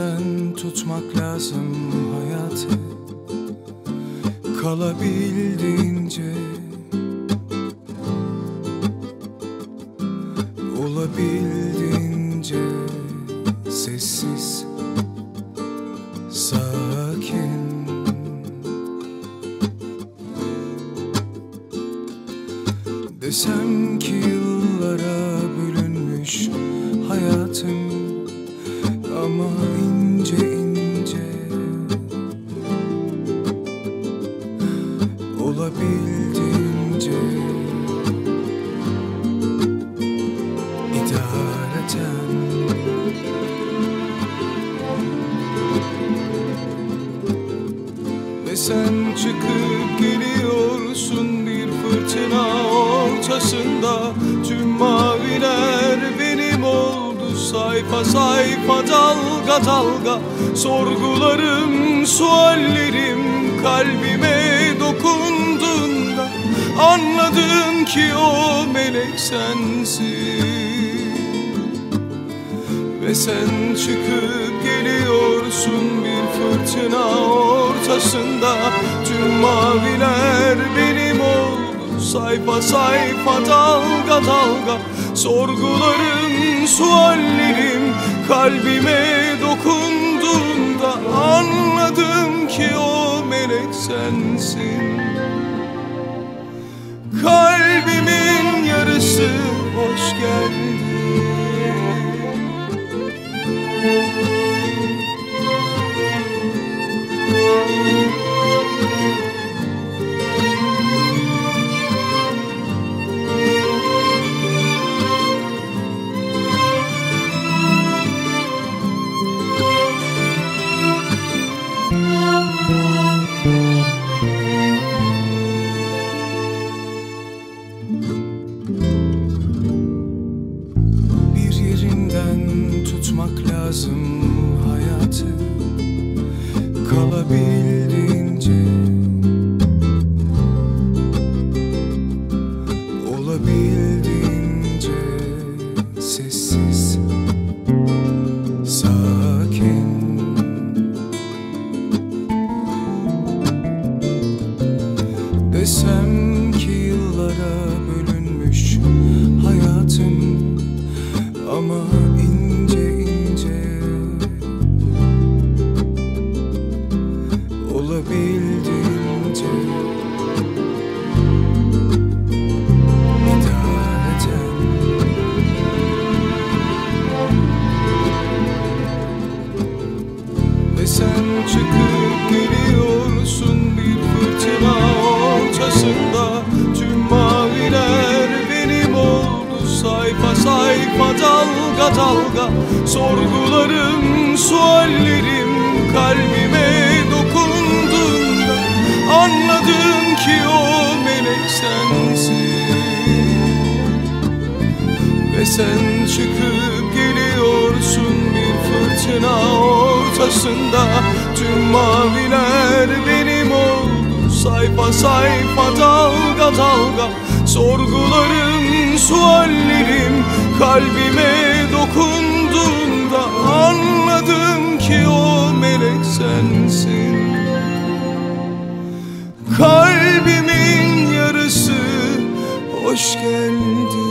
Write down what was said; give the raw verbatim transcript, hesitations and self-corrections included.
yerinden tutmak lazım hayatı, kalabildiğince, olabildiğince sessiz, sakin. Desem ki yıllara bölünmüş hayatım, ama ince ince, olabildiğince, idareten. Ve sen çıkıp geliyorsun bir fırtına ortasında. Tüm maviler benim oldu, sayfa sayfa, dalga dalga. Sorgularım, suallerim kalbime dokunduğunda anladım ki o melek sensin. Ve sen çıkıp geliyorsun bir fırtına ortasında. Tüm maviler benim oldu, sayfa sayfa, dalga dalga. Sorgularım, suallerim kalbime dokunduğunda anladım ki o melek sensin. Kalbimin yarısı hoş geldin. Bir yerinden tutmak lazım hayatı, kalabildiğince, olabildiğince sessiz, sakin. Desem ki yıllara bölünmüş hayatım, ama ince ince, olabildiğince, idareten. Ve sen çıkıp geliyorsun bir fırtına ortasında. Tüm maviler benim oldu, sayfa sayfa, dalga dalga. Sorgularım, suallerim kalbime dokunduğunda anladım ki o melek sensin. Ve sen çıkıp geliyorsun bir fırtına ortasında. Tüm maviler benim oldu, sayfa sayfa, dalga dalga. Sorgularım, suallerim kalbime dokunduğunda anladım ki o melek sensin. Kalbimin yarısı hoş geldin.